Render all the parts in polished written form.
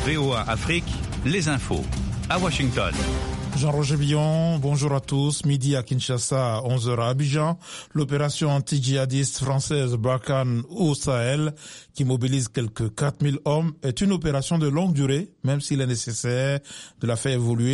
VOA Afrique, les infos. À Washington. Jean-Roger Billon, bonjour à tous. Midi à Kinshasa, 11h à Abidjan. L'opération anti-djihadiste française Barkhane au Sahel, qui mobilise quelques 4000 hommes, est une opération de longue durée, même s'il est nécessaire de faire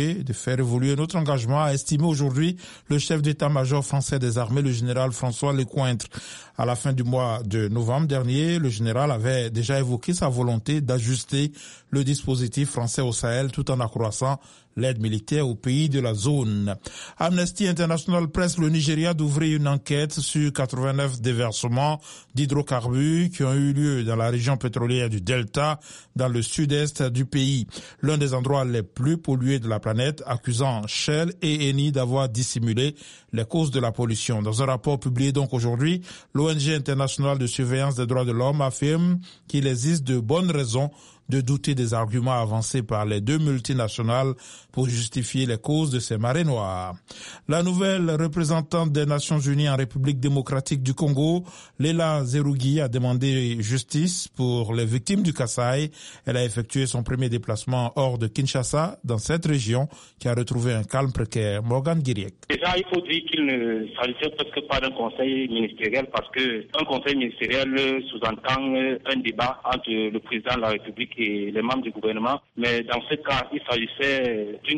évoluer notre engagement, a estimé aujourd'hui le chef d'état-major français des armées, le général François Lecointre. À la fin du mois de novembre dernier, le général avait déjà évoqué sa volonté d'ajuster le dispositif français au Sahel tout en accroissant l'aide militaire aux pays de la zone. Amnesty International presse le Nigeria d'ouvrir une enquête sur 89 déversements d'hydrocarbures qui ont eu lieu dans la région pétrolière du Delta, dans le sud-est du pays, l'un des endroits les plus pollués de la planète, accusant Shell et Eni d'avoir dissimulé les causes de la pollution. Dans un rapport publié donc aujourd'hui, l'ONG internationale de surveillance des droits de l'homme affirme qu'il existe de bonnes raisons de douter des arguments avancés par les deux multinationales pour justifier les causes de ces marées noires. La nouvelle représentante des Nations Unies en République démocratique du Congo, Léla Zerougui, a demandé justice pour les victimes du Kasaï. Elle a effectué son premier déplacement hors de Kinshasa, dans cette région qui a retrouvé un calme précaire. Morgan Guiriek. Déjà, il faut dire qu'il ne s'agissait presque pas d'un conseil ministériel parce qu'un conseil ministériel sous-entend un débat entre le président de la République et les membres du gouvernement. Mais dans ce cas, il s'agissait d'une...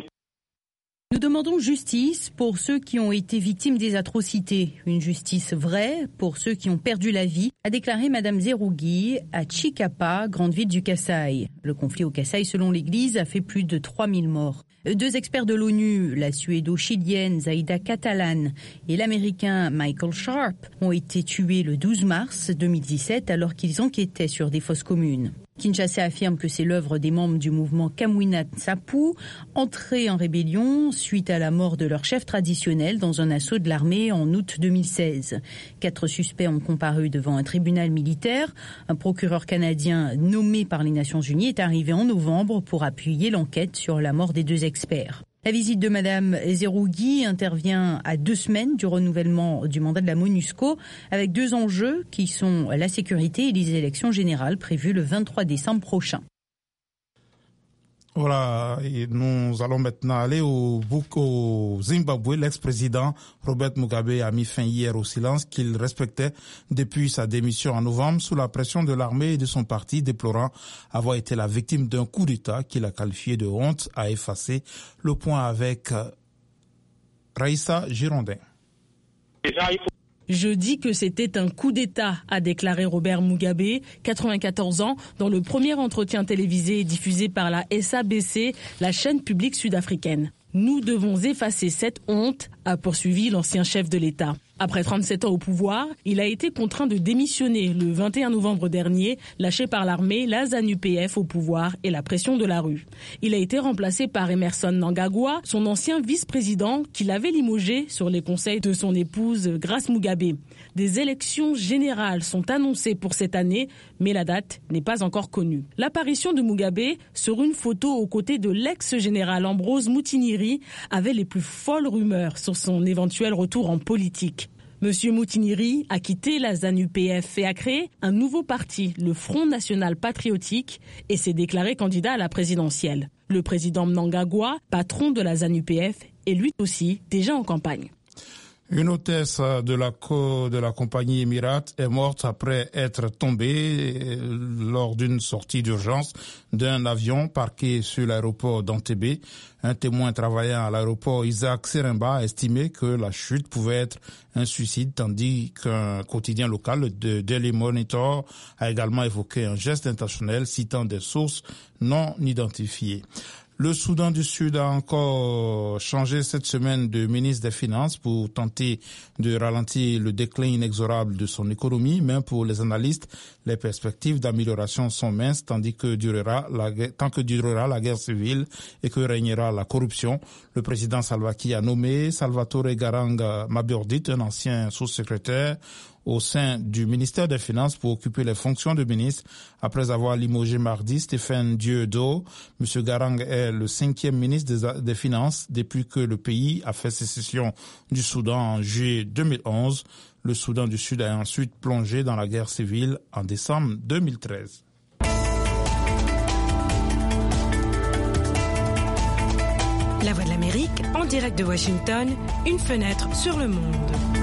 Nous demandons justice pour ceux qui ont été victimes des atrocités. Une justice vraie pour ceux qui ont perdu la vie, a déclaré Madame Zerougui à Chikapa, grande ville du Kasaï. Le conflit au Kasaï, selon l'Église, a fait plus de 3000 morts. Deux experts de l'ONU, la suédo-chilienne Zaida Catalan et l'américain Michael Sharp, ont été tués le 12 mars 2017 alors qu'ils enquêtaient sur des fosses communes. Kinshasa affirme que c'est l'œuvre des membres du mouvement Kamwina Nsapu, entrés en rébellion suite à la mort de leur chef traditionnel dans un assaut de l'armée en août 2016. 4 suspects ont comparu devant un tribunal militaire. Un procureur canadien nommé par les Nations Unies est arrivé en novembre pour appuyer l'enquête sur la mort des deux experts. La visite de Madame Zerougui intervient à 2 semaines du renouvellement du mandat de la MONUSCO avec 2 enjeux qui sont la sécurité et les élections générales prévues le 23 décembre prochain. Voilà, et nous allons maintenant aller au Zimbabwe. L'ex-président Robert Mugabe a mis fin hier au silence qu'il respectait depuis sa démission en novembre sous la pression de l'armée et de son parti, déplorant avoir été la victime d'un coup d'État qu'il a qualifié de honte à effacer. Le point avec Raïssa Girondin. Je dis que c'était un coup d'État, a déclaré Robert Mugabe, 94 ans, dans le premier entretien télévisé diffusé par la SABC, la chaîne publique sud-africaine. Nous devons effacer cette honte, a poursuivi l'ancien chef de l'État. Après 37 ans au pouvoir, il a été contraint de démissionner le 21 novembre dernier, lâché par l'armée, la ZANU-PF au pouvoir et la pression de la rue. Il a été remplacé par Emmerson Mnangagwa, son ancien vice-président, qu'il avait limogé sur les conseils de son épouse Grace Mugabe. Des élections générales sont annoncées pour cette année, mais la date n'est pas encore connue. L'apparition de Mugabe sur une photo aux côtés de l'ex-général Ambrose Moutiniri avait les plus folles rumeurs sur son éventuel retour en politique. Monsieur Moutiniri a quitté la ZANU-PF et a créé un nouveau parti, le Front National Patriotique, et s'est déclaré candidat à la présidentielle. Le président Mnangagwa, patron de la ZANU-PF, est lui aussi déjà en campagne. Une hôtesse de la compagnie Emirates est morte après être tombée lors d'une sortie d'urgence d'un avion parqué sur l'aéroport d'Entebbe. Un témoin travaillant à l'aéroport, Isaac Seremba, a estimé que la chute pouvait être un suicide, tandis qu'un quotidien local, le Daily Monitor, a également évoqué un geste intentionnel citant des sources non identifiées. Le Soudan du Sud a encore changé cette semaine de ministre des Finances pour tenter de ralentir le déclin inexorable de son économie, mais pour les analystes, les perspectives d'amélioration sont minces tant que durera la guerre civile et que régnera la corruption. Le président Salva Kiir a nommé Salvatore Garang Mabordit, un ancien sous-secrétaire au sein du ministère des Finances pour occuper les fonctions de ministre après avoir limogé mardi Stéphane Dieudo. M. Garang est le 5e ministre des Finances depuis que le pays a fait sécession du Soudan en juillet 2011. Le Soudan du Sud a ensuite plongé dans la guerre civile en décembre 2013. La Voix de l'Amérique, en direct de Washington, une fenêtre sur le monde.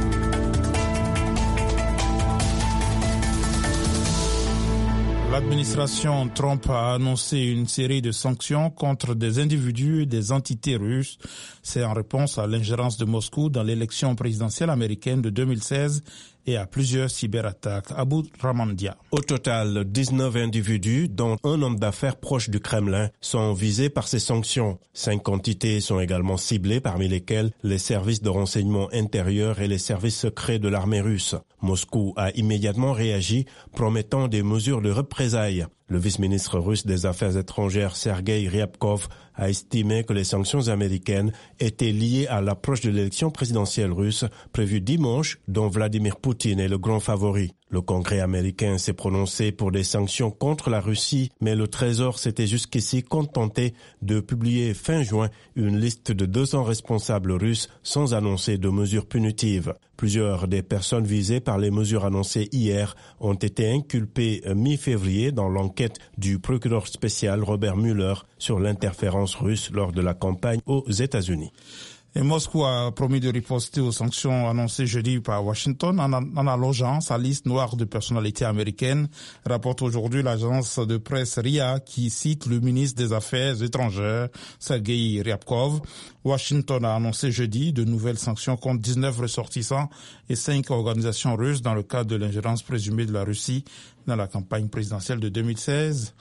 L'administration Trump a annoncé une série de sanctions contre des individus et des entités russes. C'est en réponse à l'ingérence de Moscou dans l'élection présidentielle américaine de 2016 et à plusieurs cyberattaques. Abou Ramandia. Au total, 19 individus, dont un homme d'affaires proche du Kremlin, sont visés par ces sanctions. 5 entités sont également ciblées, parmi lesquelles les services de renseignement intérieur et les services secrets de l'armée russe. Moscou a immédiatement réagi, promettant des mesures de représailles. Le vice-ministre russe des Affaires étrangères Sergei Ryabkov a estimé que les sanctions américaines étaient liées à l'approche de l'élection présidentielle russe prévue dimanche, dont Vladimir Poutine est le grand favori. Le Congrès américain s'est prononcé pour des sanctions contre la Russie, mais le Trésor s'était jusqu'ici contenté de publier fin juin une liste de 200 responsables russes sans annoncer de mesures punitives. Plusieurs des personnes visées par les mesures annoncées hier ont été inculpées mi-février dans l'enquête du procureur spécial Robert Mueller sur l'interférence russe lors de la campagne aux États-Unis. Et Moscou a promis de riposter aux sanctions annoncées jeudi par Washington en allongeant sa liste noire de personnalités américaines, rapporte aujourd'hui l'agence de presse RIA qui cite le ministre des Affaires étrangères, Sergei Ryabkov. Washington a annoncé jeudi de nouvelles sanctions contre 19 ressortissants et 5 organisations russes dans le cadre de l'ingérence présumée de la Russie dans la campagne présidentielle de 2016.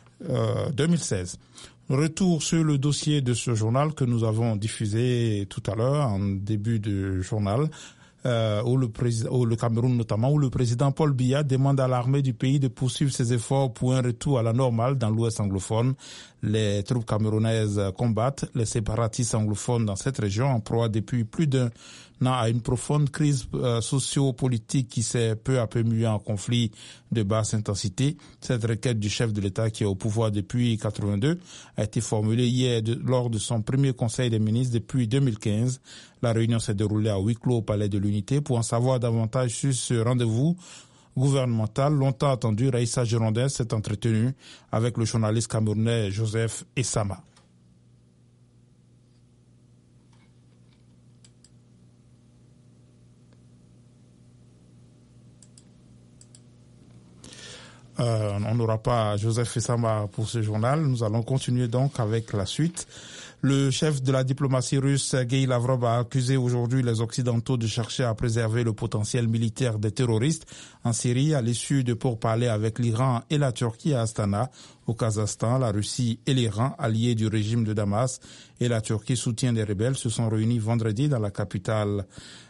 Retour sur le dossier de ce journal que nous avons diffusé tout à l'heure en début de journal, où le Cameroun notamment, où le président Paul Biya demande à l'armée du pays de poursuivre ses efforts pour un retour à la normale dans l'Ouest anglophone. Les troupes camerounaises combattent les séparatistes anglophones dans cette région en proie depuis plus d'un an à une profonde crise socio-politique qui s'est peu à peu muée en conflit de basse intensité. Cette requête du chef de l'État qui est au pouvoir depuis 1982 a été formulée hier lors de son premier conseil des ministres depuis 2015. La réunion s'est déroulée à huis clos au Palais de l'Unité. Pour en savoir davantage sur ce rendez-vous gouvernemental longtemps attendu, Raïssa Girondin s'est entretenue avec le journaliste camerounais Joseph Essama. On n'aura pas Joseph Essama pour ce journal. Nous allons continuer donc avec la suite. Le chef de la diplomatie russe, Sergei Lavrov, a accusé aujourd'hui les Occidentaux de chercher à préserver le potentiel militaire des terroristes en Syrie à l'issue de pourparlers avec l'Iran et la Turquie à Astana. Au Kazakhstan, la Russie et l'Iran, alliés du régime de Damas, et la Turquie soutient les rebelles, se sont réunis vendredi dans la capitale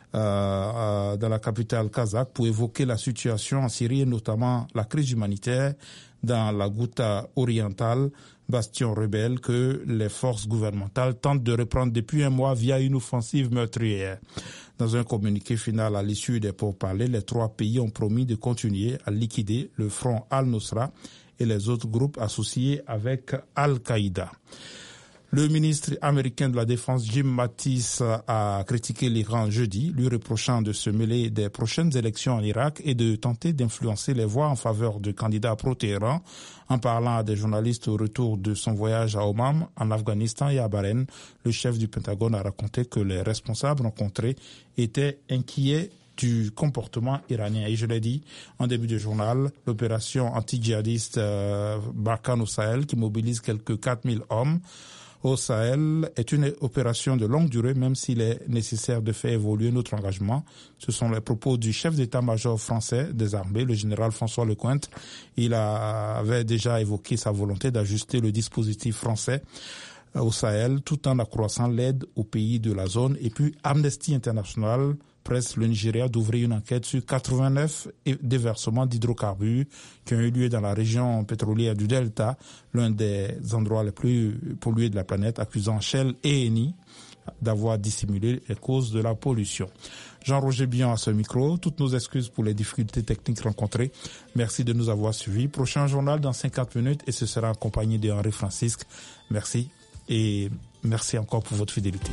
kazakh pour évoquer la situation en Syrie et notamment la crise humanitaire dans la Ghouta orientale, bastion rebelle que les forces gouvernementales tentent de reprendre depuis un mois via une offensive meurtrière. Dans un communiqué final à l'issue des pourparlers, les 3 pays ont promis de continuer à liquider le front Al-Nusra et les autres groupes associés avec Al-Qaïda. Le ministre américain de la Défense Jim Mattis a critiqué l'Iran jeudi, lui reprochant de se mêler des prochaines élections en Irak et de tenter d'influencer les voix en faveur de candidats pro-Téhéran. En parlant à des journalistes au retour de son voyage à Oman, en Afghanistan et à Bahreïn, le chef du Pentagone a raconté que les responsables rencontrés étaient inquiets du comportement iranien. Et je l'ai dit en début de journal, l'opération anti-djihadiste Barkhane au Sahel, qui mobilise quelques 4000 hommes au Sahel, est une opération de longue durée, même s'il est nécessaire de faire évoluer notre engagement. Ce sont les propos du chef d'état-major français des armées, le général François Lecointre. Il avait déjà évoqué sa volonté d'ajuster le dispositif français au Sahel, tout en accroissant l'aide aux pays de la zone. Et puis Amnesty International presse le Nigeria d'ouvrir une enquête sur 89 déversements d'hydrocarbures qui ont eu lieu dans la région pétrolière du Delta, l'un des endroits les plus pollués de la planète, accusant Shell et Eni d'avoir dissimulé les causes de la pollution. Jean-Roger Bion à ce micro. Toutes nos excuses pour les difficultés techniques rencontrées. Merci de nous avoir suivis. Prochain journal dans 50 minutes et ce sera accompagné de Henri Francisque. Merci et merci encore pour votre fidélité.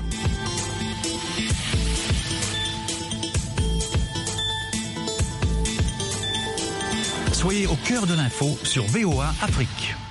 Soyez au cœur de l'info sur VOA Afrique.